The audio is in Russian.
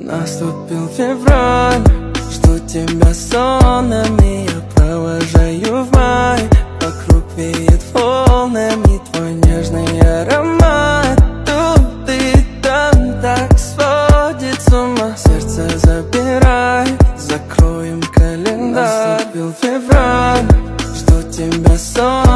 Наступил февраль, жду тебя сонными, я провожаю в май. Вокруг веет волнами твой нежный аромат. Тут и там так сводит с ума, сердце забирай, закроем календарь. Наступил февраль, жду тебя сонными.